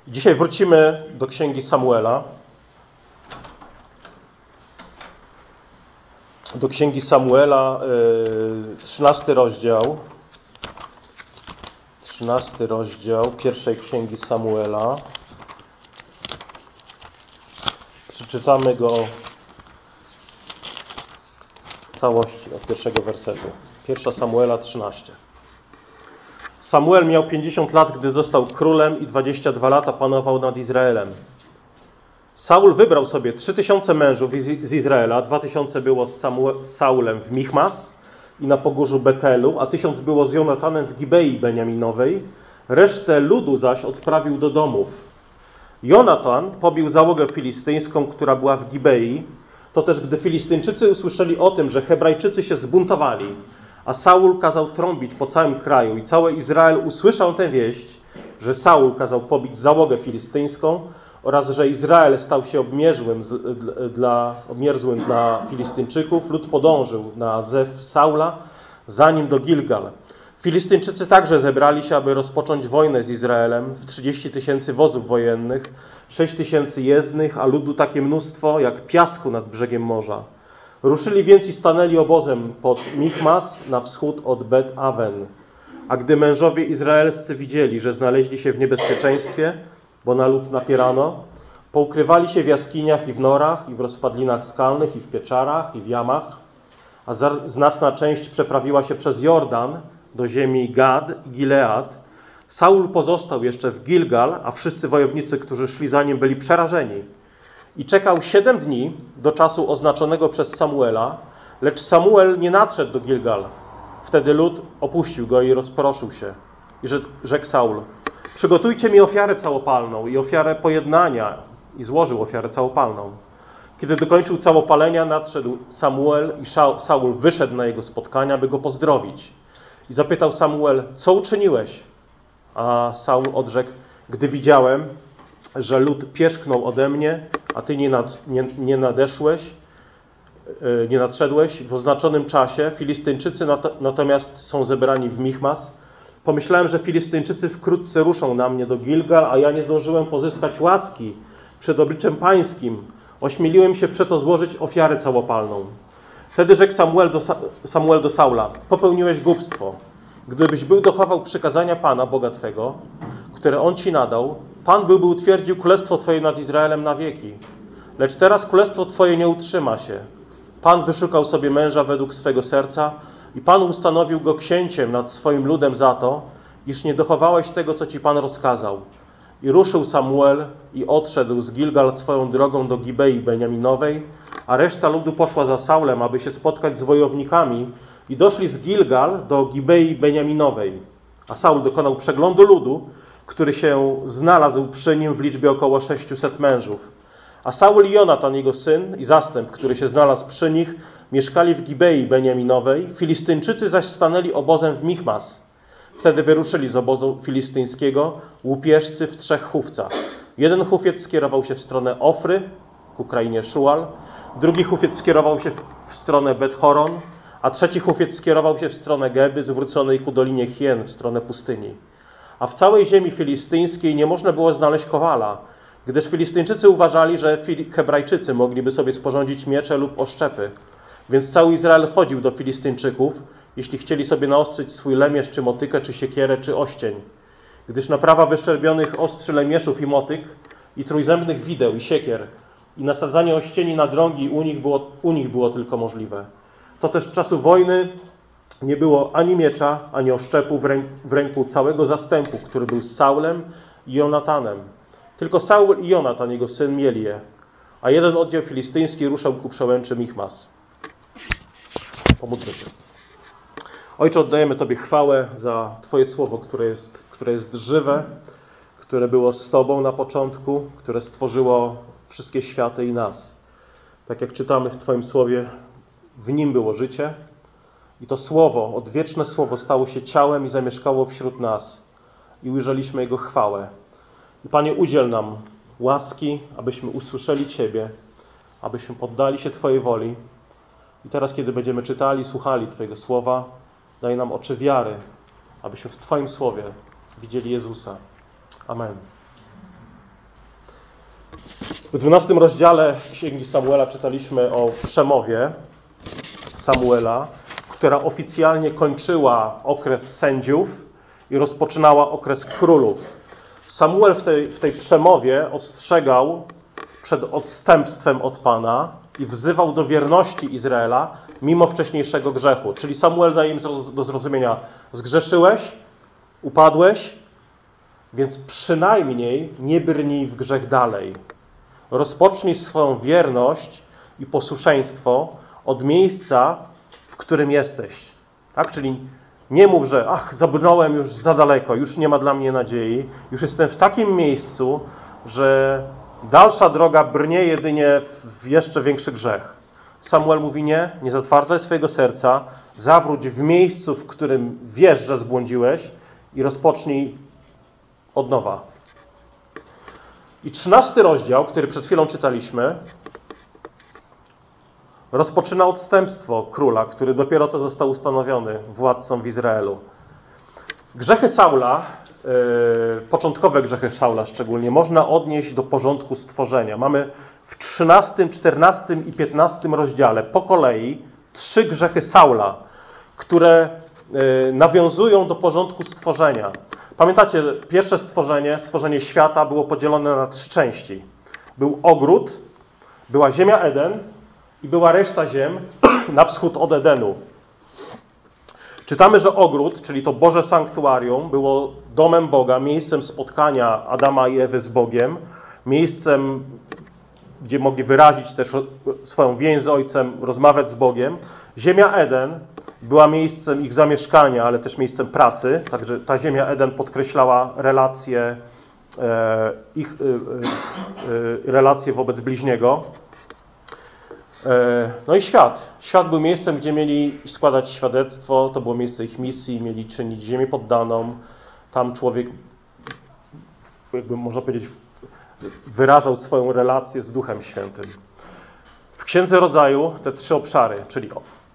Dzisiaj wrócimy do Księgi Samuela. Do Księgi Samuela, 13 rozdział. 13 rozdział pierwszej Księgi Samuela. Przeczytamy go w całości od pierwszego wersetu. 1 Samuela 13. Samuel miał 50 lat, gdy został królem i 22 lata panował nad Izraelem. Saul wybrał sobie 3000 mężów z Izraela, 2000 było z Saulem w Michmas i na pogórzu Betelu, a 1000 było z Jonatanem w Gibei Beniaminowej. Resztę ludu zaś odprawił do domów. Jonatan pobił załogę filistyńską, która była w Gibei. To też gdy Filistyńczycy usłyszeli o tym, że Hebrajczycy się zbuntowali, a Saul kazał trąbić po całym kraju i cały Izrael usłyszał tę wieść, że Saul kazał pobić załogę filistyńską oraz że Izrael stał się obmierzłym dla Filistyńczyków, lud podążył na zew Saula za nim do Gilgal. Filistyńczycy także zebrali się, aby rozpocząć wojnę z Izraelem w 30 000 wozów wojennych, 6 000 jezdnych, a ludu takie mnóstwo jak piasku nad brzegiem morza. Ruszyli więc i stanęli obozem pod Michmas na wschód od Bet-Awen. A gdy mężowie izraelscy widzieli, że znaleźli się w niebezpieczeństwie, bo na lud napierano, poukrywali się w jaskiniach i w norach, i w rozpadlinach skalnych, i w pieczarach, i w jamach, a znaczna część przeprawiła się przez Jordan do ziemi Gad i Gilead. Saul pozostał jeszcze w Gilgal, a wszyscy wojownicy, którzy szli za nim, byli przerażeni. I czekał 7 dni do czasu oznaczonego przez Samuela, lecz Samuel nie nadszedł do Gilgal. Wtedy lud opuścił go i rozproszył się. I rzekł Saul: przygotujcie mi ofiarę całopalną i ofiarę pojednania. I złożył ofiarę całopalną. Kiedy dokończył całopalenia, nadszedł Samuel i Saul wyszedł na jego spotkania, by go pozdrowić. I zapytał Samuel: co uczyniłeś? A Saul odrzekł: gdy widziałem, że lud pierzchnął ode mnie, a ty nie nadszedłeś w oznaczonym czasie, Filistyńczycy natomiast są zebrani w Michmas. Pomyślałem, że Filistyńczycy wkrótce ruszą na mnie do Gilgal, a ja nie zdążyłem pozyskać łaski przed obliczem pańskim. Ośmieliłem się przeto złożyć ofiarę całopalną. Wtedy rzekł Samuel do Saula: popełniłeś głupstwo. Gdybyś był dochował przykazania Pana, Boga Twego, które On Ci nadał, Pan byłby utwierdził królestwo Twoje nad Izraelem na wieki. Lecz teraz królestwo Twoje nie utrzyma się. Pan wyszukał sobie męża według swego serca i Pan ustanowił go księciem nad swoim ludem za to, iż nie dochowałeś tego, co Ci Pan rozkazał. I ruszył Samuel i odszedł z Gilgal swoją drogą do Gibei Beniaminowej, a reszta ludu poszła za Saulem, aby się spotkać z wojownikami, i doszli z Gilgal do Gibei Beniaminowej. A Saul dokonał przeglądu ludu, który się znalazł przy nim w liczbie około 600 mężów. A Saul i Jonatan, jego syn, i zastęp, który się znalazł przy nich, mieszkali w Gibei Beniaminowej. Filistyńczycy zaś stanęli obozem w Michmas. Wtedy wyruszyli z obozu filistyńskiego łupieżcy w 3 chówcach. Jeden chówiec skierował się w stronę Ofry, ku krainie Szual, drugi chówiec skierował się w stronę Bet-Horon, a trzeci chówiec skierował się w stronę Geby, zwróconej ku dolinie Hien, w stronę pustyni. A w całej ziemi filistyńskiej nie można było znaleźć kowala, gdyż Filistyńczycy uważali, że Hebrajczycy mogliby sobie sporządzić miecze lub oszczepy. Więc cały Izrael chodził do Filistyńczyków, jeśli chcieli sobie naostrzyć swój lemierz, czy motykę, czy siekierę, czy oścień. Gdyż naprawa wyszczerbionych ostrzy lemieszów i motyk, i trójzębnych wideł, i siekier, i nasadzanie ościeni na drągi u nich było tylko możliwe. To też w czasu wojny nie było ani miecza, ani oszczepu w ręku całego zastępu, który był z Saulem i Jonatanem. Tylko Saul i Jonatan, jego syn, mieli je, a jeden oddział filistyński ruszał ku przełęczy Michmas. Pomódlmy się. Ojcze, oddajemy Tobie chwałę za Twoje słowo, które jest żywe, które było z Tobą na początku, które stworzyło wszystkie światy i nas. Tak jak czytamy w Twoim słowie, w nim było życie i to słowo, odwieczne słowo, stało się ciałem i zamieszkało wśród nas i ujrzeliśmy Jego chwałę. I Panie, udziel nam łaski, abyśmy usłyszeli Ciebie, abyśmy poddali się Twojej woli. I teraz, kiedy będziemy czytali, słuchali Twojego słowa, daj nam oczy wiary, abyśmy w Twoim słowie widzieli Jezusa. Amen. W 12 rozdziale Księgi Samuela czytaliśmy o przemowie Samuela, która oficjalnie kończyła okres sędziów i rozpoczynała okres królów. Samuel w tej przemowie ostrzegał przed odstępstwem od Pana i wzywał do wierności Izraela mimo wcześniejszego grzechu. Czyli Samuel daje im do zrozumienia: zgrzeszyłeś, upadłeś, więc przynajmniej nie brnij w grzech dalej. Rozpocznij swoją wierność i posłuszeństwo od miejsca, w którym jesteś. Tak? Czyli nie mów, że zabrnąłem już za daleko, już nie ma dla mnie nadziei, już jestem w takim miejscu, że dalsza droga brnie jedynie w jeszcze większy grzech. Samuel mówi: nie zatwardzaj swojego serca, zawróć w miejscu, w którym wiesz, że zbłądziłeś i rozpocznij od nowa. I 13 rozdział, który przed chwilą czytaliśmy, rozpoczyna odstępstwo króla, który dopiero co został ustanowiony władcą w Izraelu. Grzechy Saula, początkowe grzechy Saula szczególnie, można odnieść do porządku stworzenia. Mamy w 13, 14 i 15 rozdziale po kolei 3 grzechy Saula, które nawiązują do porządku stworzenia. Pamiętacie, pierwsze stworzenie świata było podzielone na 3 części. Był ogród, była ziemia Eden i była reszta ziem na wschód od Edenu. Czytamy, że ogród, czyli to Boże sanktuarium, było domem Boga, miejscem spotkania Adama i Ewy z Bogiem, miejscem, gdzie mogli wyrazić też swoją więź z Ojcem, rozmawiać z Bogiem. Ziemia Eden była miejscem ich zamieszkania, ale też miejscem pracy. Także ta ziemia Eden podkreślała relacje wobec bliźniego. No i świat. Świat był miejscem, gdzie mieli składać świadectwo. To było miejsce ich misji. Mieli czynić ziemię poddaną. Tam człowiek, jakby można powiedzieć, wyrażał swoją relację z Duchem Świętym. W Księdze Rodzaju te 3 obszary, czyli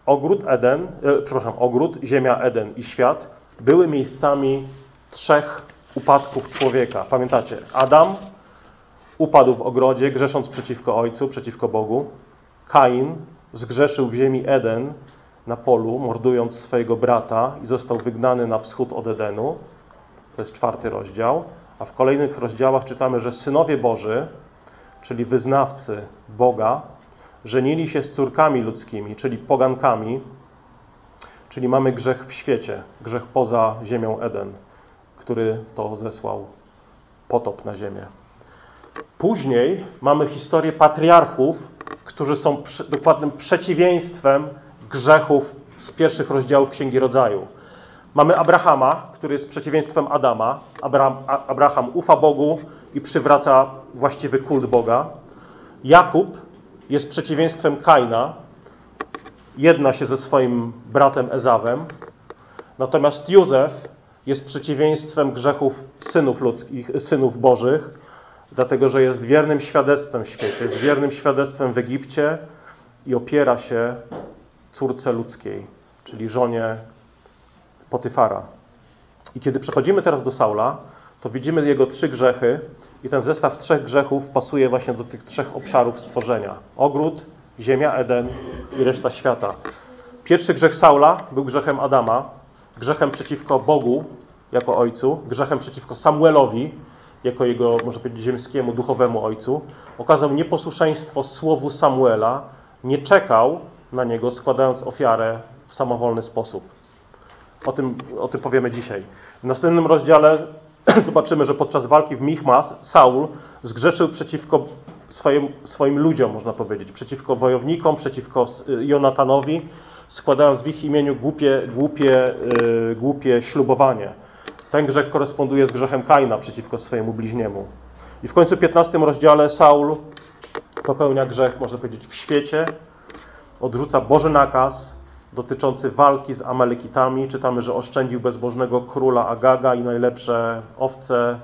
ogród, ziemia Eden i świat, były miejscami 3 upadków człowieka. Pamiętacie? Adam upadł w ogrodzie, grzesząc przeciwko Ojcu, przeciwko Bogu. Kain zgrzeszył w ziemi Eden na polu, mordując swojego brata i został wygnany na wschód od Edenu. To jest 4 rozdział. A w kolejnych rozdziałach czytamy, że synowie Boży, czyli wyznawcy Boga, żenili się z córkami ludzkimi, czyli pogankami, czyli mamy grzech w świecie, grzech poza ziemią Eden, który to zesłał potop na ziemię. Później mamy historię patriarchów, którzy są dokładnym przeciwieństwem grzechów z pierwszych rozdziałów Księgi Rodzaju. Mamy Abrahama, który jest przeciwieństwem Adama. Abraham ufa Bogu i przywraca właściwy kult Boga. Jakub jest przeciwieństwem Kaina. Jedna się ze swoim bratem Ezawem. Natomiast Józef jest przeciwieństwem grzechów synów ludzkich, synów bożych, dlatego że jest wiernym świadectwem w świecie, jest wiernym świadectwem w Egipcie i opiera się córce ludzkiej, czyli żonie Potyfara. I kiedy przechodzimy teraz do Saula, to widzimy jego 3 grzechy i ten zestaw 3 grzechów pasuje właśnie do tych 3 obszarów stworzenia. Ogród, ziemia Eden i reszta świata. Pierwszy grzech Saula był grzechem Adama, grzechem przeciwko Bogu jako ojcu, grzechem przeciwko Samuelowi jako jego, można powiedzieć, ziemskiemu, duchowemu ojcu. Okazał nieposłuszeństwo słowu Samuela, nie czekał na niego, składając ofiarę w samowolny sposób. O tym powiemy dzisiaj. W następnym rozdziale zobaczymy, że podczas walki w Michmas Saul zgrzeszył przeciwko swoim ludziom, można powiedzieć, przeciwko wojownikom, przeciwko Jonatanowi, składając w ich imieniu głupie ślubowanie. Ten grzech koresponduje z grzechem Kaina przeciwko swojemu bliźniemu. I w końcu 15 rozdziale Saul popełnia grzech, można powiedzieć, w świecie, odrzuca Boży nakaz dotyczący walki z Amalekitami. Czytamy, że oszczędził bezbożnego króla Agaga i najlepsze owce,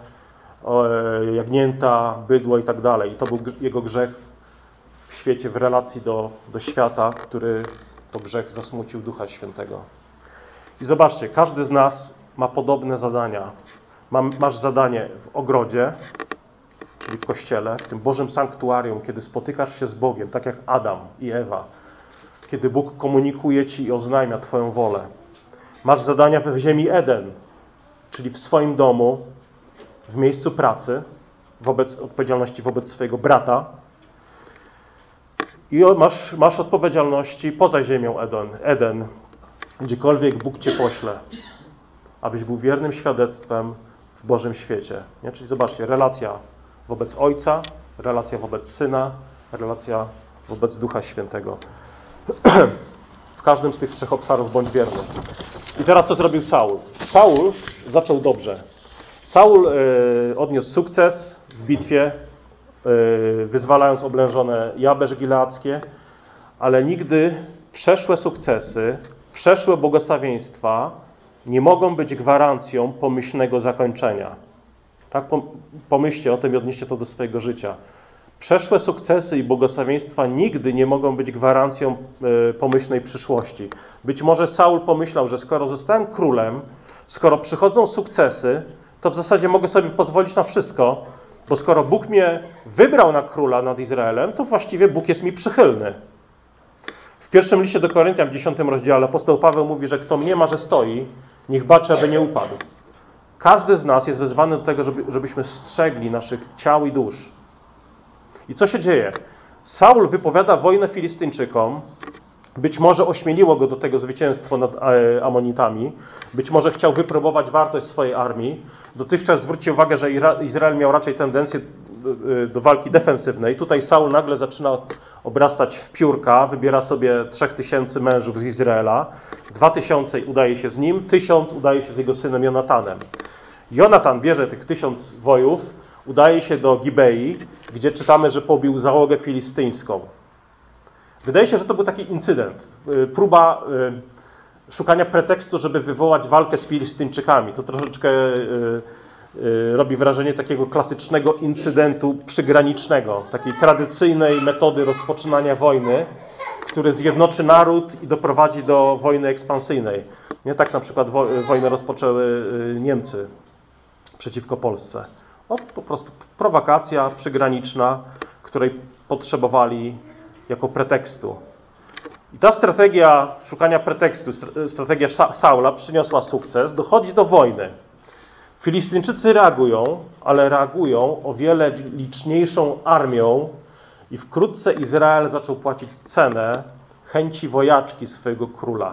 jagnięta, bydło i tak dalej. I to był jego grzech w świecie w relacji do świata, który to grzech zasmucił Ducha Świętego. I zobaczcie, każdy z nas ma podobne zadania. Masz zadanie w ogrodzie, czyli w Kościele, w tym Bożym sanktuarium, kiedy spotykasz się z Bogiem, tak jak Adam i Ewa, kiedy Bóg komunikuje Ci i oznajmia Twoją wolę. Masz zadania w ziemi Eden, czyli w swoim domu, w miejscu pracy, wobec odpowiedzialności wobec swojego brata. I masz odpowiedzialności poza ziemią Eden, gdziekolwiek Bóg Cię pośle, abyś był wiernym świadectwem w Bożym świecie. Nie? Czyli zobaczcie, relacja wobec Ojca, relacja wobec Syna, relacja wobec Ducha Świętego. W każdym z tych trzech obszarów bądź wierny. I teraz co zrobił Saul? Saul zaczął dobrze. Saul odniósł sukces w bitwie, wyzwalając oblężone Jabesz Gileackie, ale nigdy przeszłe sukcesy, przeszłe błogosławieństwa nie mogą być gwarancją pomyślnego zakończenia. Tak? Pomyślcie o tym i odnieście to do swojego życia. Przeszłe sukcesy i błogosławieństwa nigdy nie mogą być gwarancją pomyślnej przyszłości. Być może Saul pomyślał, że skoro zostałem królem, skoro przychodzą sukcesy, to w zasadzie mogę sobie pozwolić na wszystko, bo skoro Bóg mnie wybrał na króla nad Izraelem, to właściwie Bóg jest mi przychylny. W pierwszym liście do Koryntian, w 10 rozdziale, apostoł Paweł mówi, że kto mnie ma, że stoi, niech baczy, aby nie upadł. Każdy z nas jest wezwany do tego, żebyśmy strzegli naszych ciał i dusz. I co się dzieje? Saul wypowiada wojnę Filistyńczykom. Być może ośmieliło go do tego zwycięstwo nad Amonitami. Być może chciał wypróbować wartość swojej armii. Dotychczas zwróćcie uwagę, że Izrael miał raczej tendencję do walki defensywnej. Tutaj Saul nagle zaczyna obrastać w piórka. Wybiera sobie 3000 mężów z Izraela. 2000 udaje się z nim. 1000 udaje się z jego synem Jonatanem. Jonatan bierze tych 1000 wojów. Udaje się do Gibei, gdzie czytamy, że pobił załogę filistyńską. Wydaje się, że to był taki incydent. Próba szukania pretekstu, żeby wywołać walkę z Filistyńczykami. To troszeczkę robi wrażenie takiego klasycznego incydentu przygranicznego, takiej tradycyjnej metody rozpoczynania wojny, który zjednoczy naród i doprowadzi do wojny ekspansyjnej. Nie tak na przykład wojnę rozpoczęły Niemcy przeciwko Polsce. Po prostu prowokacja przygraniczna, której potrzebowali jako pretekstu. I ta strategia szukania pretekstu, strategia Saula przyniosła sukces, dochodzi do wojny. Filistyńczycy reagują, ale reagują o wiele liczniejszą armią i wkrótce Izrael zaczął płacić cenę chęci wojaczki swojego króla.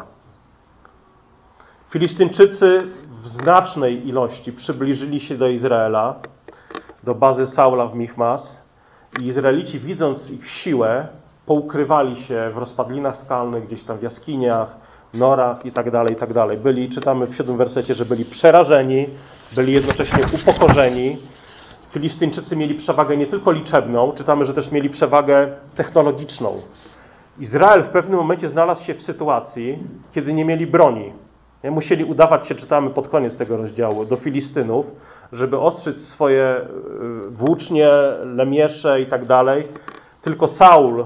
Filistyńczycy w znacznej ilości przybliżyli się do Izraela, do bazy Saula w Michmas i Izraelici, widząc ich siłę, poukrywali się w rozpadlinach skalnych, gdzieś tam w jaskiniach, norach i tak dalej. Byli, czytamy w 7 wersecie, że byli przerażeni, byli jednocześnie upokorzeni. Filistyńczycy mieli przewagę nie tylko liczebną, czytamy, że też mieli przewagę technologiczną. Izrael w pewnym momencie znalazł się w sytuacji, kiedy nie mieli broni. Musieli udawać się, czytamy pod koniec tego rozdziału, do Filistynów, żeby ostrzyć swoje włócznie, lemiesze i tak dalej. Tylko Saul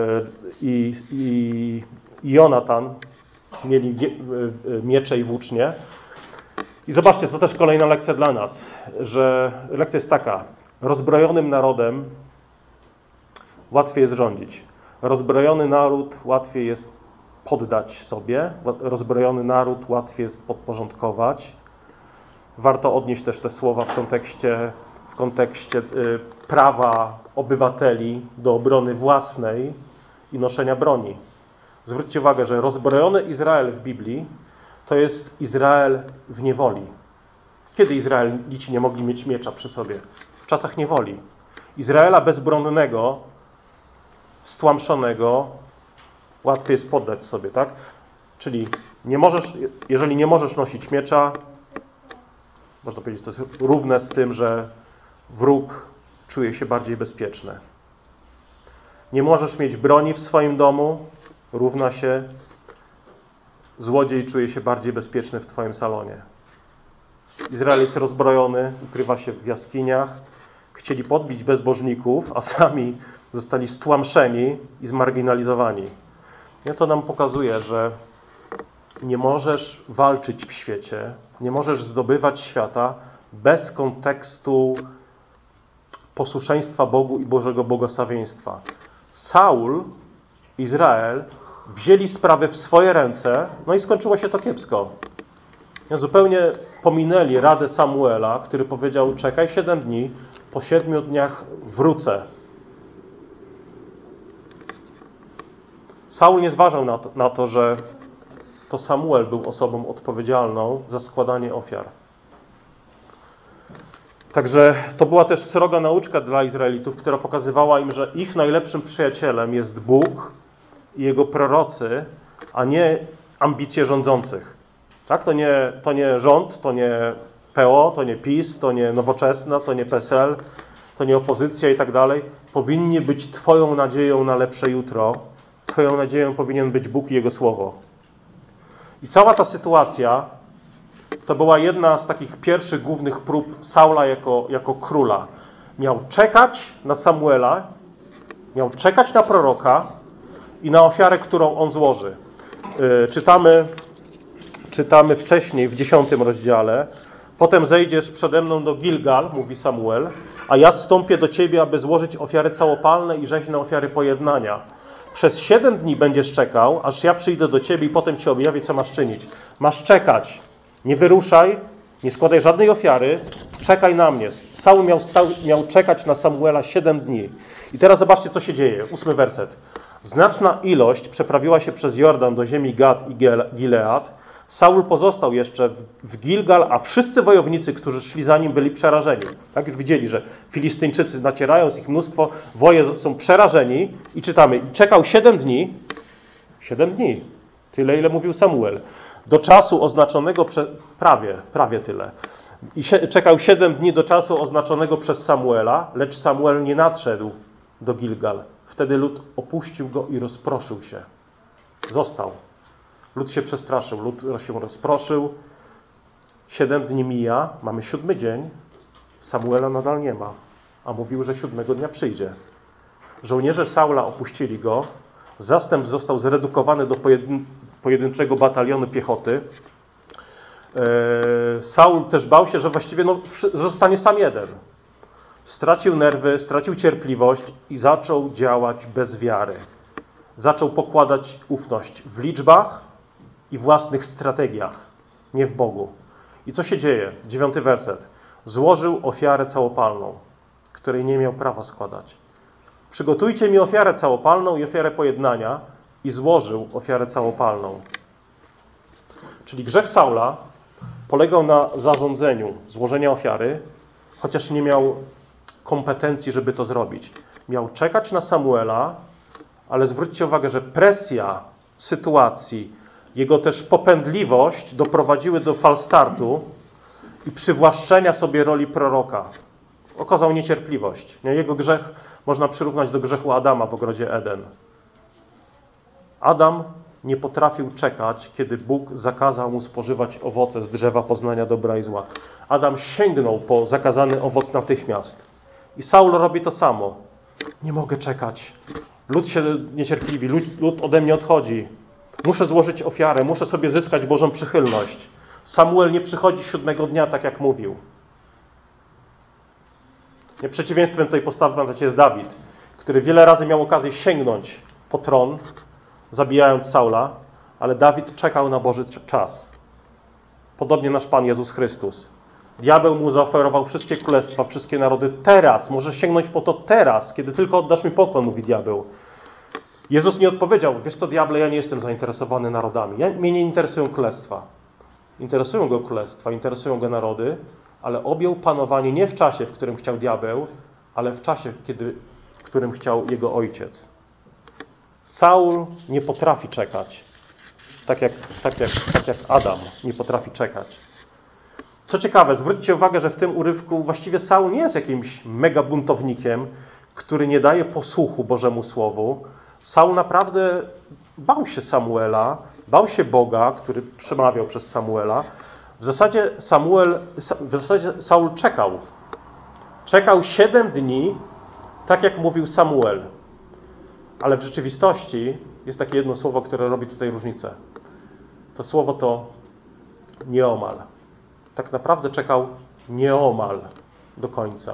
i Jonatan mieli miecze i włócznie. I zobaczcie, to też kolejna lekcja dla nas, że lekcja jest taka: rozbrojonym narodem łatwiej jest rządzić. Rozbrojony naród łatwiej jest poddać sobie, rozbrojony naród łatwiej jest podporządkować. Warto odnieść też te słowa w kontekście prawa obywateli do obrony własnej i noszenia broni. Zwróćcie uwagę, że rozbrojony Izrael w Biblii to jest Izrael w niewoli. Kiedy Izraelici nie mogli mieć miecza przy sobie? W czasach niewoli. Izraela bezbronnego, stłamszonego łatwiej jest poddać sobie, tak? Czyli jeżeli nie możesz nosić miecza, można powiedzieć, to jest równe z tym, że wróg czuje się bardziej bezpieczny. Nie możesz mieć broni w swoim domu, równa się złodziej czuje się bardziej bezpieczny w twoim salonie. Izrael jest rozbrojony, ukrywa się w jaskiniach, chcieli podbić bezbożników, a sami zostali stłamszeni i zmarginalizowani. I to nam pokazuje, że nie możesz walczyć w świecie, nie możesz zdobywać świata bez kontekstu posłuszeństwa Bogu i Bożego błogosławieństwa. Saul, Izrael wzięli sprawę w swoje ręce, no i skończyło się to kiepsko. Zupełnie pominęli radę Samuela, który powiedział: czekaj 7 dni, po 7 dniach wrócę. Saul nie zważał na to, że to Samuel był osobą odpowiedzialną za składanie ofiar. Także to była też sroga nauczka dla Izraelitów, która pokazywała im, że ich najlepszym przyjacielem jest Bóg i Jego prorocy, a nie ambicje rządzących. Tak? To nie rząd, to nie PO, to nie PiS, to nie Nowoczesna, to nie PSL, to nie opozycja i tak dalej. Powinni być Twoją nadzieją na lepsze jutro. Twoją nadzieją powinien być Bóg i Jego Słowo. I cała ta sytuacja to była jedna z takich pierwszych głównych prób Saula jako króla. Miał czekać na Samuela, miał czekać na proroka i na ofiarę, którą on złoży. Czytamy wcześniej w 10 rozdziale. Potem zejdziesz przede mną do Gilgal, mówi Samuel, a ja zstąpię do ciebie, aby złożyć ofiary całopalne i rzeźne ofiary pojednania. Przez 7 dni będziesz czekał, aż ja przyjdę do ciebie i potem ci objawię, co masz czynić. Masz czekać. Nie wyruszaj, nie składaj żadnej ofiary, czekaj na mnie. Saul miał czekać na Samuela 7 dni. I teraz zobaczcie, co się dzieje. 8 werset. Znaczna ilość przeprawiła się przez Jordan do ziemi Gad i Gilead. Saul pozostał jeszcze w Gilgal, a wszyscy wojownicy, którzy szli za nim, byli przerażeni. Tak już widzieli, że Filistyńczycy nacierają, jest ich mnóstwo, woje są przerażeni i czytamy. I czekał 7 dni. 7 dni. Tyle, ile mówił Samuel. Do czasu oznaczonego prawie tyle. I czekał 7 dni do czasu oznaczonego przez Samuela, lecz Samuel nie nadszedł do Gilgal. Wtedy lud opuścił go i rozproszył się. Został. Lud się przestraszył, lud się rozproszył. 7 dni mija, mamy 7 dzień, Samuela nadal nie ma, a mówił, że 7 dnia przyjdzie. Żołnierze Saula opuścili go, zastęp został zredukowany do pojedynczego batalionu piechoty. Saul też bał się, że właściwie zostanie sam jeden. Stracił nerwy, stracił cierpliwość i zaczął działać bez wiary. Zaczął pokładać ufność w liczbach i własnych strategiach, nie w Bogu. I co się dzieje? 9 werset. Złożył ofiarę całopalną, której nie miał prawa składać. Przygotujcie mi ofiarę całopalną i ofiarę pojednania i złożył ofiarę całopalną. Czyli grzech Saula polegał na zarządzeniu złożenia ofiary, chociaż nie miał kompetencji, żeby to zrobić. Miał czekać na Samuela, ale zwróćcie uwagę, że presja sytuacji, jego też popędliwość doprowadziły do falstartu i przywłaszczenia sobie roli proroka. Okazał niecierpliwość. Jego grzech można przyrównać do grzechu Adama w ogrodzie Eden. Adam nie potrafił czekać, kiedy Bóg zakazał mu spożywać owoce z drzewa poznania dobra i zła. Adam sięgnął po zakazany owoc natychmiast. I Saul robi to samo. Nie mogę czekać. Lud się niecierpliwi, lud ode mnie odchodzi. Muszę złożyć ofiarę, muszę sobie zyskać Bożą przychylność. Samuel nie przychodzi 7 dnia, tak jak mówił. Przeciwieństwem tej postawy, pamiętacie, jest Dawid, który wiele razy miał okazję sięgnąć po tron, zabijając Saula, ale Dawid czekał na Boży czas. Podobnie nasz Pan Jezus Chrystus. Diabeł mu zaoferował wszystkie królestwa, wszystkie narody teraz. Możesz sięgnąć po to teraz, kiedy tylko oddasz mi pokłon, mówi diabeł. Jezus nie odpowiedział: wiesz co, diable, ja nie jestem zainteresowany narodami. Mnie nie interesują królestwa. Interesują go królestwa, interesują go narody, ale objął panowanie nie w czasie, w którym chciał diabeł, ale w czasie, w którym chciał jego ojciec. Saul nie potrafi czekać, tak jak Adam nie potrafi czekać. Co ciekawe, zwróćcie uwagę, że w tym urywku właściwie Saul nie jest jakimś mega buntownikiem, który nie daje posłuchu Bożemu Słowu. Saul naprawdę bał się Samuela, bał się Boga, który przemawiał przez Samuela. W zasadzie Saul czekał. Czekał 7 dni, tak jak mówił Samuel. Ale w rzeczywistości jest takie jedno słowo, które robi tutaj różnicę. To słowo to nieomal. Tak naprawdę czekał nieomal do końca.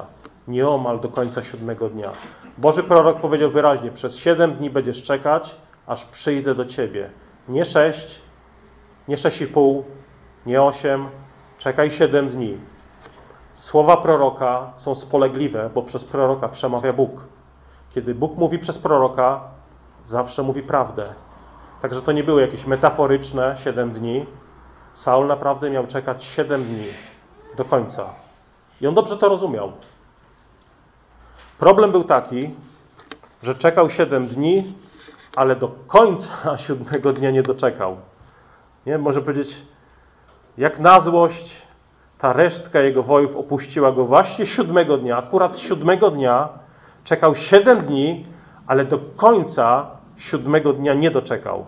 nieomal do końca 7 dnia. Boży prorok powiedział wyraźnie, przez 7 dni będziesz czekać, aż przyjdę do ciebie. Nie 6, nie 6,5, nie 8, czekaj 7 dni. Słowa proroka są spolegliwe, bo przez proroka przemawia Bóg. Kiedy Bóg mówi przez proroka, zawsze mówi prawdę. Także to nie były jakieś metaforyczne 7 dni. Saul naprawdę miał czekać 7 dni do końca. I on dobrze to rozumiał. Problem był taki, że czekał 7 dni, ale do końca 7 dnia nie doczekał. Nie? Może powiedzieć, jak na złość ta resztka jego wojów opuściła go właśnie 7 dnia. Akurat 7 dnia czekał 7 dni, ale do końca 7 dnia nie doczekał.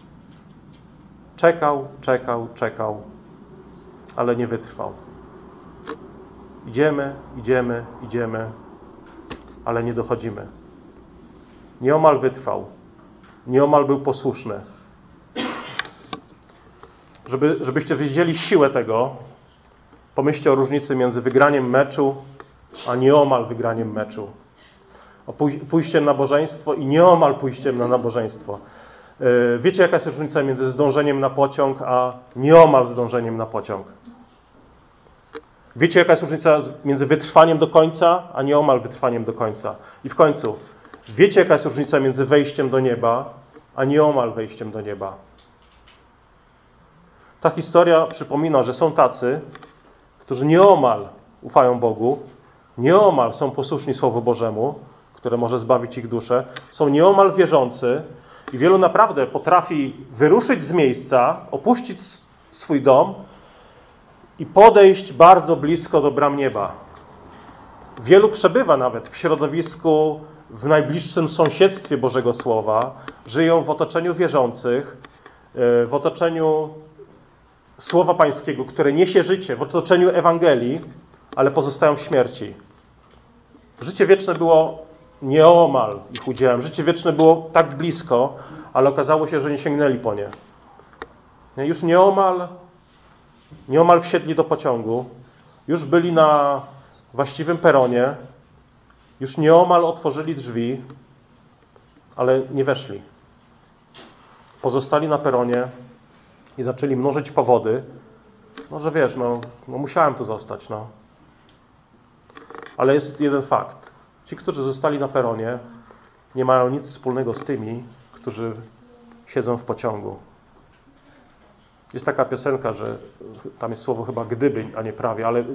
Czekał, ale nie wytrwał. Idziemy, ale nie dochodzimy. Nieomal wytrwał. Nieomal był posłuszny. Żebyście widzieli siłę tego, pomyślcie o różnicy między wygraniem meczu, a nieomal wygraniem meczu. O pójściem na nabożeństwo i nieomal pójściem na nabożeństwo. Wiecie, jaka jest różnica między zdążeniem na pociąg, a nieomal zdążeniem na pociąg? Wiecie, jaka jest różnica między wytrwaniem do końca, a nieomal wytrwaniem do końca? I w końcu, wiecie, jaka jest różnica między wejściem do nieba, a nieomal wejściem do nieba? Ta historia przypomina, że są tacy, którzy nieomal ufają Bogu, nieomal są posłuszni Słowu Bożemu, które może zbawić ich duszę, są nieomal wierzący i wielu naprawdę potrafi wyruszyć z miejsca, opuścić swój dom i podejść bardzo blisko do bram nieba. Wielu przebywa nawet w środowisku, w najbliższym sąsiedztwie Bożego Słowa, żyją w otoczeniu wierzących, w otoczeniu Słowa Pańskiego, które niesie życie, w otoczeniu Ewangelii, ale pozostają w śmierci. Życie wieczne było nieomal ich udziałem. Życie wieczne było tak blisko, ale okazało się, że nie sięgnęli po nie. Już nieomal wsiedli do pociągu, już byli na właściwym peronie, już nieomal otworzyli drzwi, ale nie weszli. Pozostali na peronie i zaczęli mnożyć powody. No, że wiesz, musiałem tu zostać, Ale jest jeden fakt. Ci, którzy zostali na peronie, nie mają nic wspólnego z tymi, którzy siedzą w pociągu. Jest taka piosenka, że tam jest słowo chyba gdyby, a nie prawie, ale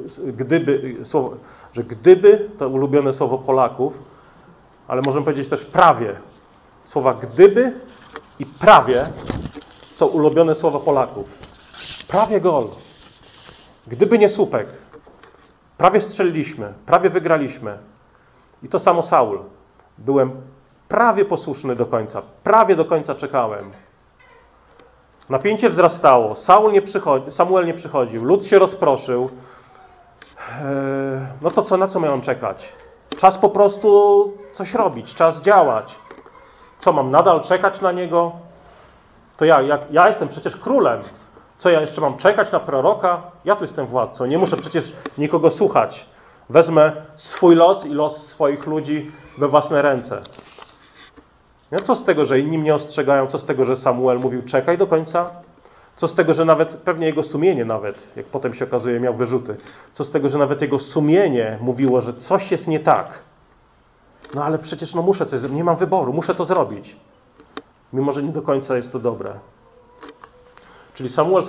gdyby to ulubione słowo Polaków, ale możemy powiedzieć też prawie. Słowa gdyby i prawie to ulubione słowo Polaków. Prawie gol. Gdyby nie słupek. Prawie strzeliliśmy, prawie wygraliśmy. I to samo Saul. Byłem prawie posłuszny do końca. Prawie do końca czekałem. Napięcie wzrastało. Samuel nie przychodził. Lud się rozproszył. No to co, na co miałem czekać? Czas po prostu coś robić. Czas działać. Co, mam nadal czekać na niego? To ja jestem przecież królem. Co, ja jeszcze mam czekać na proroka? Ja tu jestem władcą. Nie muszę przecież nikogo słuchać. Wezmę swój los i los swoich ludzi we własne ręce. No co z tego, że inni mnie ostrzegają? Co z tego, że Samuel mówił czekaj do końca? Co z tego, że nawet pewnie jego sumienie jak potem się okazuje, miał wyrzuty. Co z tego, że nawet jego sumienie mówiło, że coś jest nie tak. No ale przecież muszę coś zrobić, nie mam wyboru, muszę to zrobić. Mimo że nie do końca jest to dobre. Czyli Saul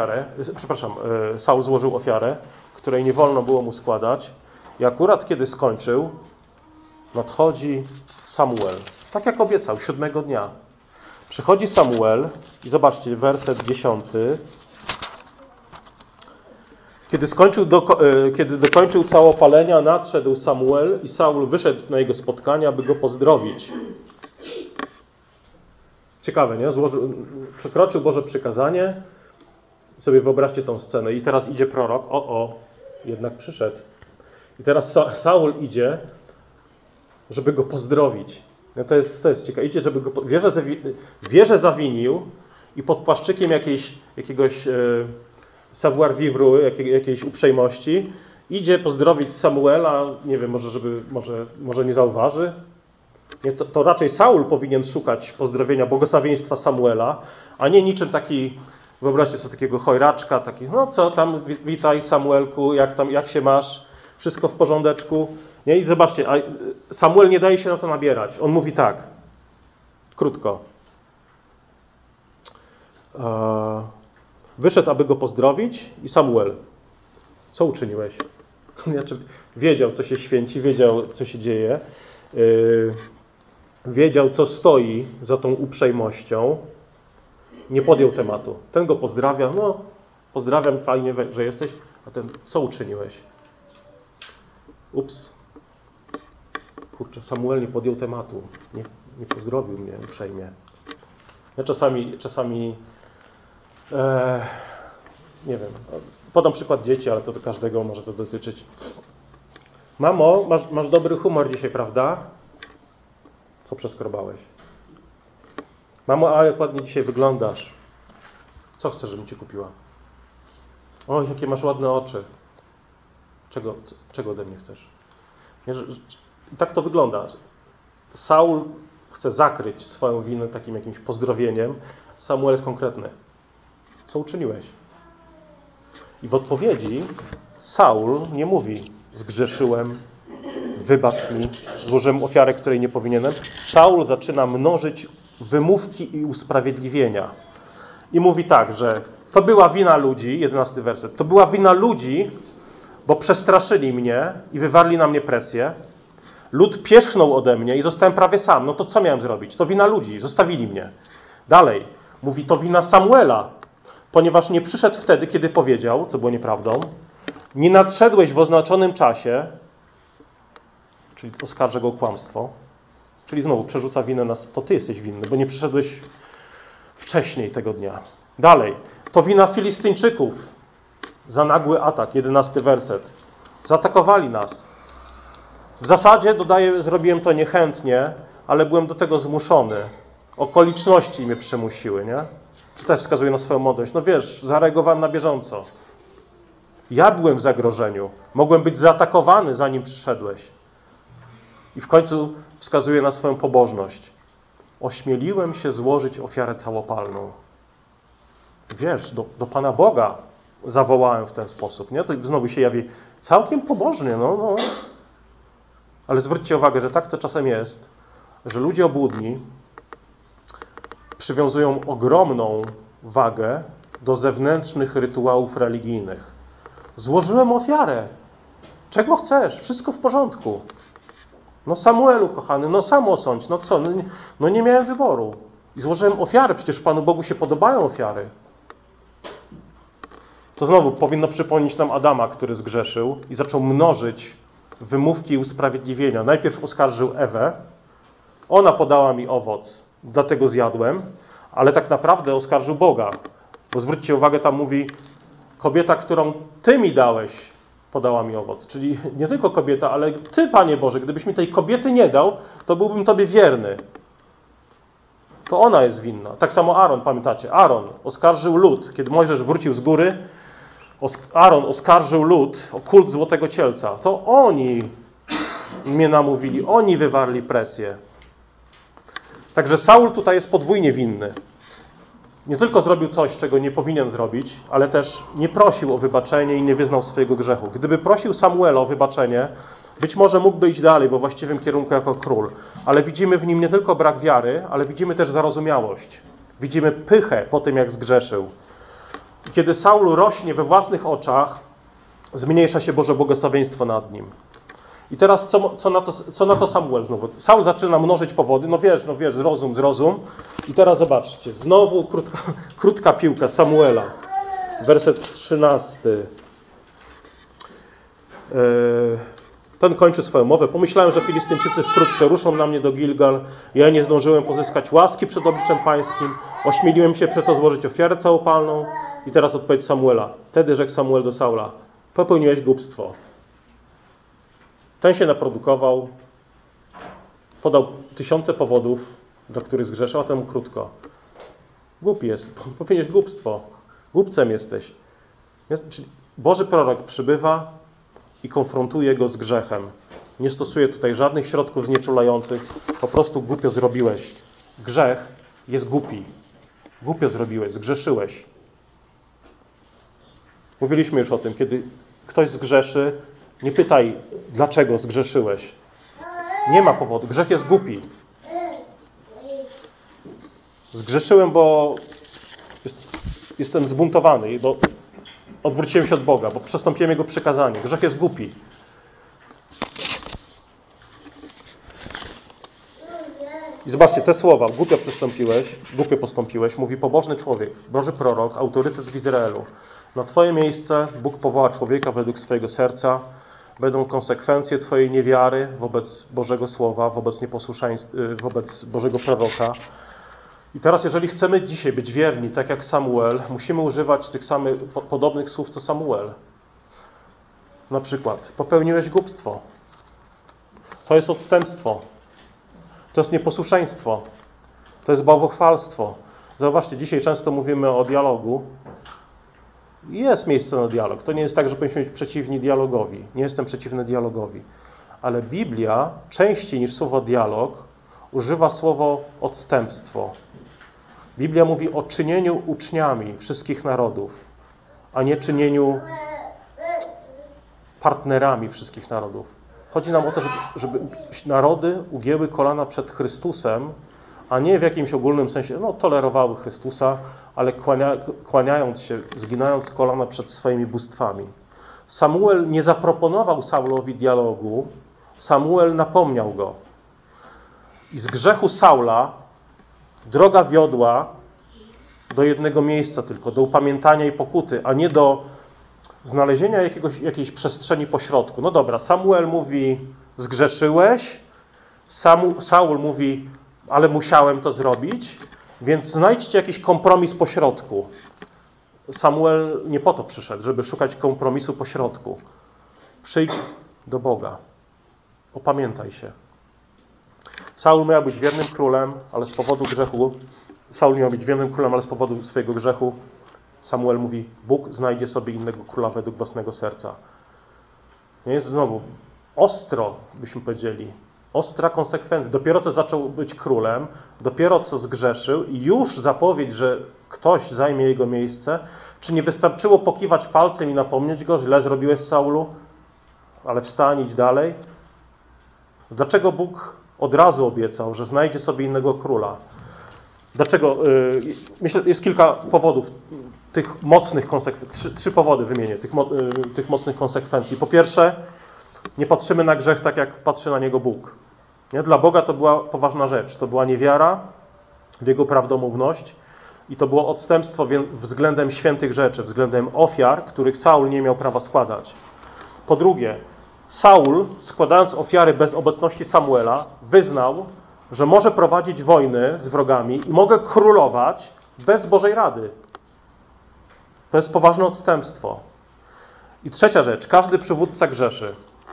złożył ofiarę, której nie wolno było mu składać. I akurat kiedy skończył, nadchodzi Samuel. Tak jak obiecał, 7 dnia. Przychodzi Samuel i zobaczcie, werset 10. Kiedy dokończył całopalenia, nadszedł Samuel i Saul wyszedł na jego spotkanie, aby go pozdrowić. Ciekawe, nie? Przekroczył Boże przykazanie. Sobie wyobraźcie tą scenę. I teraz idzie prorok. Jednak przyszedł. I teraz Saul idzie, żeby go pozdrowić. No to jest ciekawe. Idzie, żeby go wieżę zawinił i pod płaszczykiem jakiegoś savoir vivre, jakiejś uprzejmości, Idzie pozdrowić Samuela, nie wiem, może nie zauważy. Nie, to raczej Saul powinien szukać pozdrowienia, błogosławieństwa Samuela, a nie niczym taki, wyobraźcie sobie takiego chojraczka, taki, no co tam, witaj Samuelku, jak się masz, wszystko w porządeczku. Nie? I zobaczcie, Samuel nie daje się na to nabierać. On mówi tak, krótko. Wyszedł, aby go pozdrowić i Samuel, co uczyniłeś? Znaczy, wiedział, co się święci, wiedział, co się dzieje. Wiedział, co stoi za tą uprzejmością. Nie podjął tematu. Ten go pozdrawia. No, pozdrawiam, fajnie, że jesteś. A ten, co uczyniłeś? Ups. Kurczę, Samuel nie podjął tematu. Nie pozdrowił mnie uprzejmie. Ja czasami nie wiem, podam przykład dzieci, ale to do każdego może to dotyczyć. Mamo, masz dobry humor dzisiaj, prawda? Co przeskrobałeś? Mamo, ale jak ładnie dzisiaj wyglądasz. Co chcesz, żebym ci kupiła? O, jakie masz ładne oczy. Czego ode mnie chcesz? Tak to wygląda. Saul chce zakryć swoją winę takim jakimś pozdrowieniem. Samuel jest konkretny. Co uczyniłeś? I w odpowiedzi Saul nie mówi: zgrzeszyłem, wybacz mi, złożyłem ofiarę, której nie powinienem. Saul zaczyna mnożyć wymówki i usprawiedliwienia. I mówi tak, że to była wina ludzi, 11 werset, to była wina ludzi, bo przestraszyli mnie i wywarli na mnie presję. Lud pierzchnął ode mnie i zostałem prawie sam. No to co miałem zrobić? To wina ludzi, zostawili mnie. Dalej, mówi, to wina Samuela, ponieważ nie przyszedł wtedy, kiedy powiedział, co było nieprawdą. Nie nadszedłeś w oznaczonym czasie, czyli oskarża go o kłamstwo. Czyli znowu przerzuca winę na... To ty jesteś winny, bo nie przyszedłeś wcześniej tego dnia. Dalej, to wina Filistyńczyków za nagły atak, 11 werset. Zaatakowali nas. W zasadzie, dodaję, zrobiłem to niechętnie, ale byłem do tego zmuszony. Okoliczności mnie przymusiły, nie? To też wskazuje na swoją mądrość. No wiesz, zareagowałem na bieżąco. Ja byłem w zagrożeniu. Mogłem być zaatakowany, zanim przyszedłeś. I w końcu wskazuje na swoją pobożność. Ośmieliłem się złożyć ofiarę całopalną. Wiesz, do Pana Boga zawołałem w ten sposób, nie? To znowu się jawi całkiem pobożnie, no. Ale zwróćcie uwagę, że tak to czasem jest, że ludzie obłudni przywiązują ogromną wagę do zewnętrznych rytuałów religijnych. Złożyłem ofiarę. Czego chcesz? Wszystko w porządku. No Samuelu, kochany, no sam osądź. No co? No nie miałem wyboru. I złożyłem ofiarę. Przecież Panu Bogu się podobają ofiary. To znowu powinno przypomnieć nam Adama, który zgrzeszył i zaczął mnożyć wymówki i usprawiedliwienia. Najpierw oskarżył Ewę. Ona podała mi owoc, dlatego zjadłem. Ale tak naprawdę oskarżył Boga. Bo zwróćcie uwagę, tam mówi, kobieta, którą Ty mi dałeś, podała mi owoc. Czyli nie tylko kobieta, ale Ty, Panie Boże, gdybyś mi tej kobiety nie dał, to byłbym Tobie wierny. To ona jest winna. Tak samo Aaron, pamiętacie? Aaron oskarżył lud. Kiedy Mojżesz wrócił z góry, Aaron oskarżył lud o kult złotego cielca. To oni mnie namówili, oni wywarli presję. Także Saul tutaj jest podwójnie winny. Nie tylko zrobił coś, czego nie powinien zrobić, ale też nie prosił o wybaczenie i nie wyznał swojego grzechu. Gdyby prosił Samuela o wybaczenie, być może mógłby iść dalej, bo w właściwym kierunku jako król. Ale widzimy w nim nie tylko brak wiary, ale widzimy też zarozumiałość. Widzimy pychę po tym, jak zgrzeszył. I kiedy Saul rośnie we własnych oczach, zmniejsza się Boże błogosławieństwo nad nim. I teraz co na to Samuel znowu? Saul zaczyna mnożyć powody. No wiesz, zrozum. I teraz zobaczcie, znowu krótka piłka Samuela. Werset 13. Ten kończy swoją mowę. Pomyślałem, że Filistyńczycy wkrótce ruszą na mnie do Gilgal. Ja nie zdążyłem pozyskać łaski przed obliczem pańskim. Ośmieliłem się przeto złożyć ofiarę całopalną. I teraz odpowiedź Samuela. Wtedy rzekł Samuel do Saula: popełniłeś głupstwo. Ten się naprodukował, podał 1000 powodów, dla których zgrzeszył, a temu krótko. Głupi jest, popełniłeś głupstwo. Głupcem jesteś. Czyli Boży prorok przybywa i konfrontuje go z grzechem. Nie stosuje tutaj żadnych środków znieczulających, po prostu głupio zrobiłeś. Grzech jest głupi. Głupio zrobiłeś, zgrzeszyłeś. Mówiliśmy już o tym, kiedy ktoś zgrzeszy, nie pytaj, dlaczego zgrzeszyłeś. Nie ma powodu. Grzech jest głupi. Zgrzeszyłem, bo jestem zbuntowany, bo odwróciłem się od Boga, bo przestąpiłem Jego przykazanie. Grzech jest głupi. I zobaczcie, te słowa, głupio postąpiłeś, mówi pobożny człowiek, Boży prorok, autorytet w Izraelu. Na Twoje miejsce Bóg powoła człowieka według swojego serca. Będą konsekwencje Twojej niewiary wobec Bożego Słowa, wobec nieposłuszeństwa, wobec Bożego proroka. I teraz, jeżeli chcemy dzisiaj być wierni, tak jak Samuel, musimy używać tych samych podobnych słów, co Samuel. Na przykład, popełniłeś głupstwo. To jest odstępstwo. To jest nieposłuszeństwo. To jest bałwochwalstwo. Zauważcie, dzisiaj często mówimy o dialogu. Jest miejsce na dialog. To nie jest tak, że powinniśmy być przeciwni dialogowi. Nie jestem przeciwny dialogowi. Ale Biblia częściej niż słowo dialog używa słowo odstępstwo. Biblia mówi o czynieniu uczniami wszystkich narodów, a nie czynieniu partnerami wszystkich narodów. Chodzi nam o to, żeby narody ugięły kolana przed Chrystusem, a nie w jakimś ogólnym sensie, tolerowały Chrystusa, ale kłaniając się, zginając kolana przed swoimi bóstwami. Samuel nie zaproponował Saulowi dialogu, Samuel napomniał go. I z grzechu Saula droga wiodła do jednego miejsca tylko, do upamiętania i pokuty, a nie do znalezienia jakiejś przestrzeni pośrodku. No dobra, Samuel mówi, zgrzeszyłeś, Saul mówi, ale musiałem to zrobić, więc znajdźcie jakiś kompromis pośrodku. Samuel nie po to przyszedł, żeby szukać kompromisu pośrodku. Przyjdź do Boga. Opamiętaj się. Saul miał być wiernym królem, ale z powodu grzechu, swojego grzechu, Samuel mówi, Bóg znajdzie sobie innego króla według własnego serca. Nie jest znowu ostro, byśmy powiedzieli, ostra konsekwencja. Dopiero co zaczął być królem, dopiero co zgrzeszył i już zapowiedź, że ktoś zajmie jego miejsce. Czy nie wystarczyło pokiwać palcem i napomnieć go, źle zrobiłeś, Saulu, ale wstań, idź dalej? Dlaczego Bóg od razu obiecał, że znajdzie sobie innego króla? Dlaczego? Myślę, jest kilka powodów tych mocnych konsekwencji. Trzy powody wymienię tych mocnych konsekwencji. Po pierwsze, nie patrzymy na grzech tak, jak patrzy na niego Bóg. Nie? Dla Boga to była poważna rzecz. To była niewiara w Jego prawdomówność i to było odstępstwo względem świętych rzeczy, względem ofiar, których Saul nie miał prawa składać. Po drugie, Saul, składając ofiary bez obecności Samuela, wyznał, że może prowadzić wojny z wrogami i mogę królować bez Bożej rady. To jest poważne odstępstwo. I trzecia rzecz, każdy przywódca grzeszy.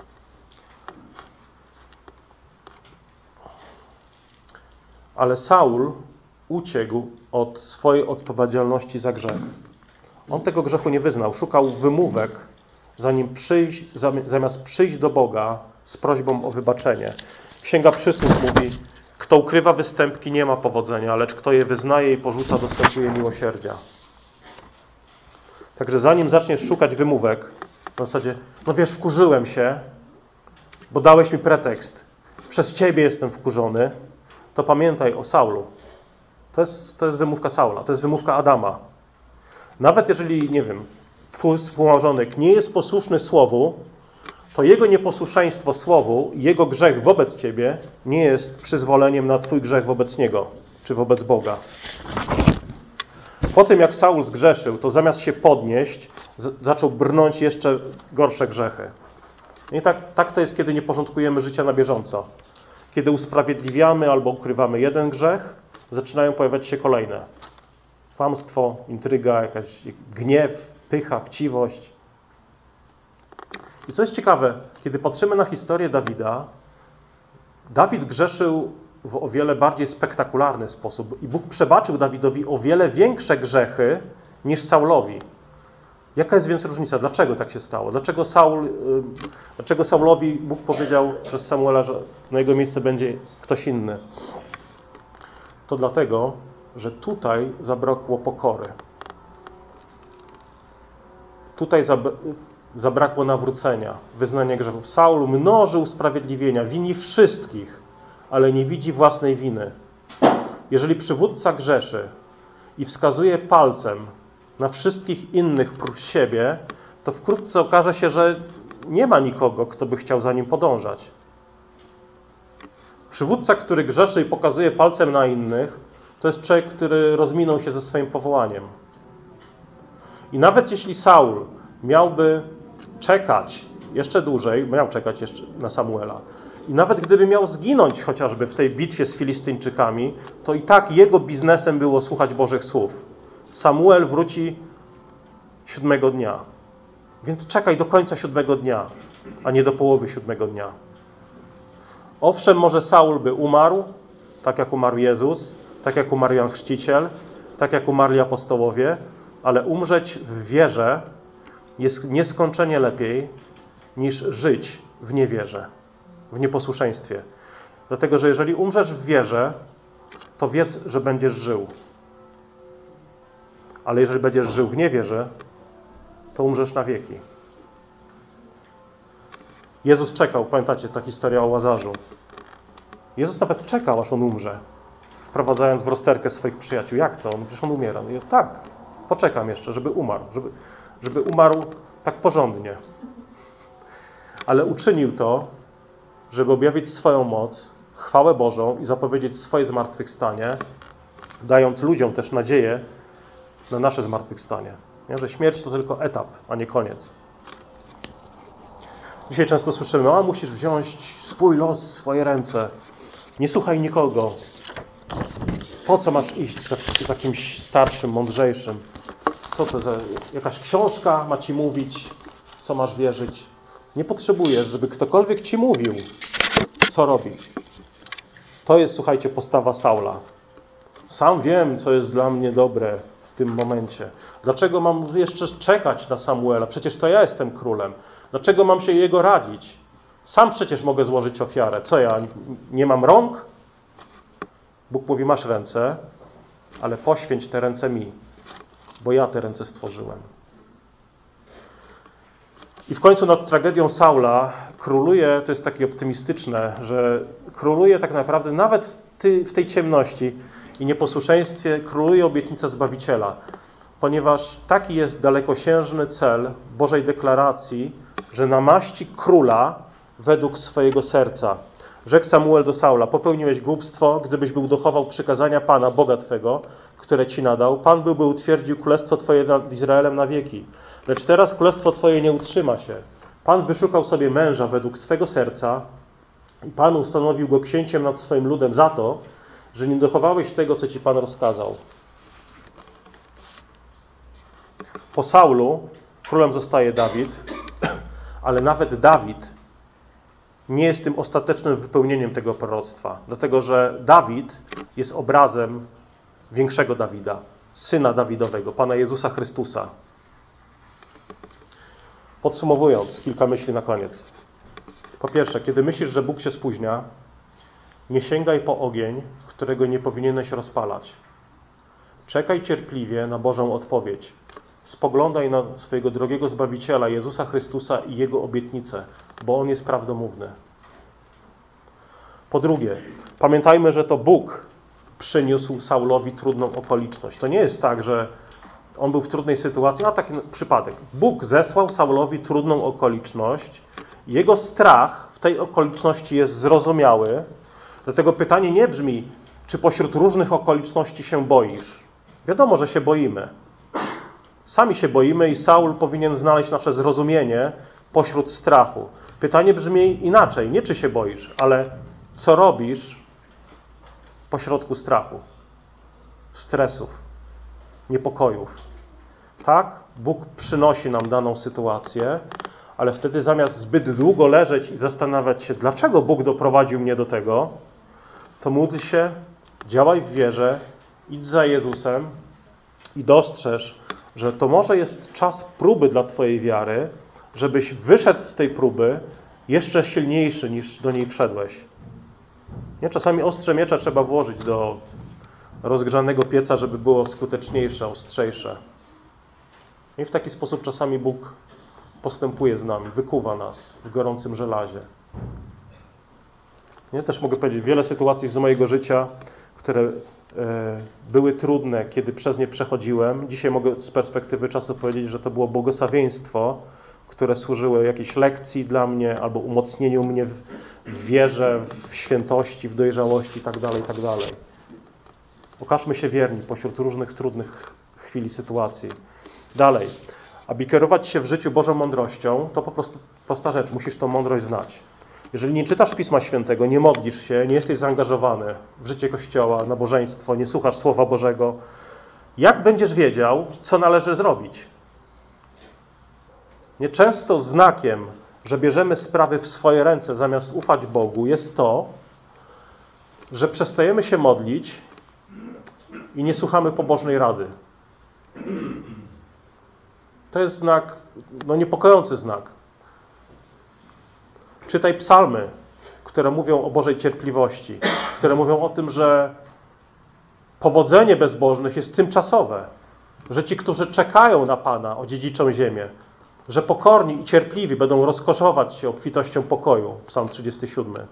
Ale Saul uciekł od swojej odpowiedzialności za grzech. On tego grzechu nie wyznał. Szukał wymówek, zamiast przyjść do Boga z prośbą o wybaczenie. Księga Przysłów mówi, kto ukrywa występki, nie ma powodzenia, lecz kto je wyznaje i porzuca, dostępuje miłosierdzia. Także zanim zaczniesz szukać wymówek, w zasadzie, wkurzyłem się, bo dałeś mi pretekst. Przez ciebie jestem wkurzony, to pamiętaj o Saulu. To jest wymówka Saula, to jest wymówka Adama. Nawet jeżeli, twój współmałżonek nie jest posłuszny Słowu, to jego nieposłuszeństwo Słowu, jego grzech wobec ciebie nie jest przyzwoleniem na twój grzech wobec niego, czy wobec Boga. Po tym, jak Saul zgrzeszył, to zamiast się podnieść, zaczął brnąć jeszcze gorsze grzechy. I tak to jest, kiedy nie porządkujemy życia na bieżąco. Kiedy usprawiedliwiamy albo ukrywamy jeden grzech, zaczynają pojawiać się kolejne. Kłamstwo, intryga, jakaś gniew, pycha, chciwość. I co jest ciekawe, kiedy patrzymy na historię Dawida, Dawid grzeszył w o wiele bardziej spektakularny sposób i Bóg przebaczył Dawidowi o wiele większe grzechy niż Saulowi. Jaka jest więc różnica? Dlaczego tak się stało? Dlaczego Saulowi Bóg powiedział przez Samuela, że na jego miejsce będzie ktoś inny? To dlatego, że tutaj zabrakło pokory. Tutaj zabrakło nawrócenia, wyznania grzechów. Saul mnoży usprawiedliwienia, wini wszystkich, ale nie widzi własnej winy. Jeżeli przywódca grzeszy i wskazuje palcem na wszystkich innych prócz siebie, to wkrótce okaże się, że nie ma nikogo, kto by chciał za nim podążać. Przywódca, który grzeszy i pokazuje palcem na innych, to jest człowiek, który rozminął się ze swoim powołaniem. I nawet jeśli Saul miałby czekać jeszcze dłużej, miał czekać jeszcze na Samuela, i nawet gdyby miał zginąć chociażby w tej bitwie z Filistyńczykami, to i tak jego biznesem było słuchać Bożych słów. Samuel wróci 7 dnia. Więc czekaj do końca 7 dnia, a nie do połowy 7 dnia. Owszem, może Saul by umarł, tak jak umarł Jezus, tak jak umarł Jan Chrzciciel, tak jak umarli apostołowie, ale umrzeć w wierze jest nieskończenie lepiej niż żyć w niewierze, w nieposłuszeństwie. Dlatego, że jeżeli umrzesz w wierze, to wiedz, że będziesz żył. Ale jeżeli będziesz żył w niewierze, to umrzesz na wieki. Jezus czekał, pamiętacie ta historia o Łazarzu. Jezus nawet czekał, aż on umrze, wprowadzając w rozterkę swoich przyjaciół. Jak to? Przecież on umiera. No i tak, poczekam jeszcze, żeby umarł. Żeby umarł tak porządnie. Ale uczynił to, żeby objawić swoją moc, chwałę Bożą i zapowiedzieć swoje zmartwychwstanie, dając ludziom też nadzieję na nasze zmartwychwstanie. Nie? Że śmierć to tylko etap, a nie koniec. Dzisiaj często słyszymy, a musisz wziąć swój los w swoje ręce. Nie słuchaj nikogo. Po co masz iść za kimś starszym, mądrzejszym? Co to za jakaś książka ma ci mówić, w co masz wierzyć? Nie potrzebujesz, żeby ktokolwiek ci mówił, co robić. To jest, słuchajcie, postawa Saula. Sam wiem, co jest dla mnie dobre w tym momencie. Dlaczego mam jeszcze czekać na Samuela? Przecież to ja jestem królem. Dlaczego mam się jego radzić? Sam przecież mogę złożyć ofiarę. Co ja, nie mam rąk? Bóg mówi, masz ręce, ale poświęć te ręce mi, bo ja te ręce stworzyłem. I w końcu nad tragedią Saula króluje, to jest takie optymistyczne, że króluje tak naprawdę nawet w tej ciemności i nieposłuszeństwie, króluje obietnica Zbawiciela, ponieważ taki jest dalekosiężny cel Bożej deklaracji, że namaści króla według swojego serca. Rzekł Samuel do Saula, popełniłeś głupstwo, gdybyś był dochował przykazania Pana, Boga Twego, które Ci nadał. Pan byłby utwierdził królestwo Twoje nad Izraelem na wieki. Lecz teraz królestwo Twoje nie utrzyma się. Pan wyszukał sobie męża według swego serca i Pan ustanowił go księciem nad swoim ludem za to, że nie dochowałeś tego, co Ci Pan rozkazał. Po Saulu królem zostaje Dawid, ale nawet Dawid nie jest tym ostatecznym wypełnieniem tego proroctwa, dlatego że Dawid jest obrazem większego Dawida, syna Dawidowego, Pana Jezusa Chrystusa. Podsumowując, kilka myśli na koniec. Po pierwsze, kiedy myślisz, że Bóg się spóźnia, nie sięgaj po ogień, którego nie powinieneś rozpalać. Czekaj cierpliwie na Bożą odpowiedź. Spoglądaj na swojego drogiego Zbawiciela, Jezusa Chrystusa i Jego obietnicę, bo On jest prawdomówny. Po drugie, pamiętajmy, że to Bóg przyniósł Saulowi trudną okoliczność. To nie jest tak, że on był w trudnej sytuacji, a taki przypadek. Bóg zesłał Saulowi trudną okoliczność. Jego strach w tej okoliczności jest zrozumiały. Dlatego pytanie nie brzmi, czy pośród różnych okoliczności się boisz. Wiadomo, że się boimy. Sami się boimy i Saul powinien znaleźć nasze zrozumienie pośród strachu. Pytanie brzmi inaczej. Nie czy się boisz, ale co robisz pośrodku strachu, stresów, niepokojów. Tak, Bóg przynosi nam daną sytuację, ale wtedy zamiast zbyt długo leżeć i zastanawiać się, dlaczego Bóg doprowadził mnie do tego, to módl się, działaj w wierze, idź za Jezusem i dostrzeż że to może jest czas próby dla twojej wiary, żebyś wyszedł z tej próby jeszcze silniejszy niż do niej wszedłeś. Nie? Czasami ostrze miecza trzeba włożyć do rozgrzanego pieca, żeby było skuteczniejsze, ostrzejsze. I w taki sposób czasami Bóg postępuje z nami, wykuwa nas w gorącym żelazie. Nie? Też mogę powiedzieć, wiele sytuacji z mojego życia, które były trudne, kiedy przez nie przechodziłem. Dzisiaj mogę z perspektywy czasu powiedzieć, że to było błogosławieństwo, które służyło jakiejś lekcji dla mnie albo umocnieniu mnie w wierze, w świętości, w dojrzałości itd., itd. Okażmy się wierni pośród różnych trudnych chwil i sytuacji. Dalej. Aby kierować się w życiu Bożą mądrością, to po prostu prosta rzecz, musisz tą mądrość znać. Jeżeli nie czytasz Pisma Świętego, nie modlisz się, nie jesteś zaangażowany w życie Kościoła, nabożeństwo, nie słuchasz Słowa Bożego, jak będziesz wiedział, co należy zrobić? Często znakiem, że bierzemy sprawy w swoje ręce zamiast ufać Bogu, jest to, że przestajemy się modlić i nie słuchamy pobożnej rady. To jest znak, niepokojący znak. Czytaj psalmy, które mówią o Bożej cierpliwości, które mówią o tym, że powodzenie bezbożnych jest tymczasowe, że ci, którzy czekają na Pana, odziedziczą ziemię, że pokorni i cierpliwi będą rozkoszować się obfitością pokoju. Psalm 37.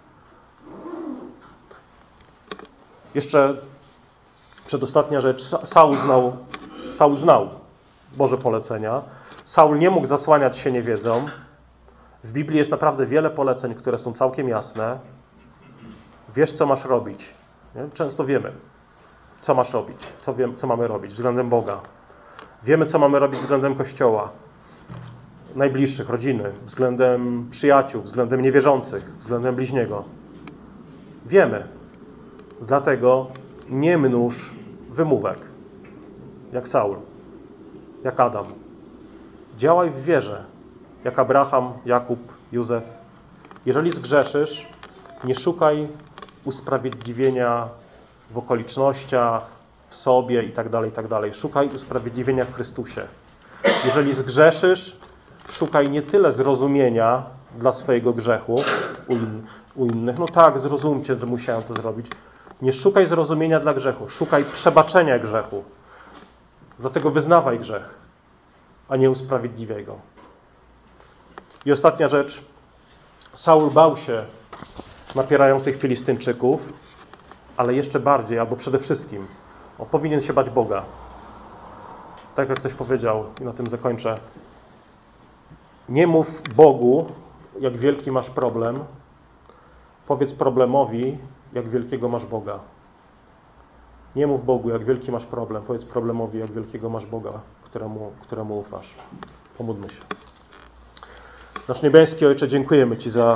Jeszcze przedostatnia rzecz. Saul znał Boże polecenia. Saul nie mógł zasłaniać się niewiedzą. W Biblii jest naprawdę wiele poleceń, które są całkiem jasne. Wiesz, co masz robić. Nie? Często wiemy, co masz robić, co mamy robić względem Boga. Wiemy, co mamy robić względem Kościoła, najbliższych, rodziny, względem przyjaciół, względem niewierzących, względem bliźniego. Wiemy. Dlatego nie mnóż wymówek, jak Saul, jak Adam. Działaj w wierze, jak Abraham, Jakub, Józef. Jeżeli zgrzeszysz, nie szukaj usprawiedliwienia w okolicznościach, w sobie itd., itd. Szukaj usprawiedliwienia w Chrystusie. Jeżeli zgrzeszysz, szukaj nie tyle zrozumienia dla swojego grzechu u innych. No tak, zrozumcie, że musiałem to zrobić. Nie szukaj zrozumienia dla grzechu. Szukaj przebaczenia grzechu. Dlatego wyznawaj grzech, a nie usprawiedliwiaj go. I ostatnia rzecz. Saul bał się napierających Filistyńczyków, ale jeszcze bardziej, albo przede wszystkim, powinien się bać Boga. Tak jak ktoś powiedział, i na tym zakończę. Nie mów Bogu, jak wielki masz problem. Powiedz problemowi, jak wielkiego masz Boga. Nie mów Bogu, jak wielki masz problem. Powiedz problemowi, jak wielkiego masz Boga, któremu ufasz. Pomódlmy się. Nasz niebiański Ojcze, dziękujemy Ci za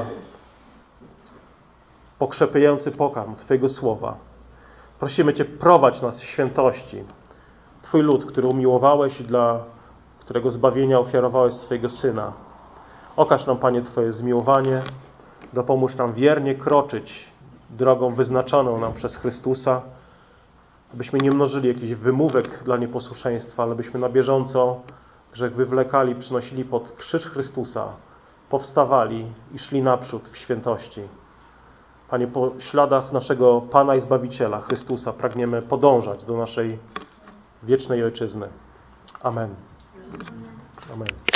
pokrzepiający pokarm Twojego Słowa. Prosimy Cię, prowadź nas w świętości. Twój lud, który umiłowałeś i dla którego zbawienia ofiarowałeś swojego Syna. Okaż nam, Panie, Twoje zmiłowanie. Dopomóż nam wiernie kroczyć drogą wyznaczoną nam przez Chrystusa, abyśmy nie mnożyli jakichś wymówek dla nieposłuszeństwa, ale byśmy na bieżąco grzech wywlekali, przynosili pod krzyż Chrystusa, powstawali i szli naprzód w świętości. Panie, po śladach naszego Pana i Zbawiciela, Chrystusa, pragniemy podążać do naszej wiecznej Ojczyzny. Amen. Amen.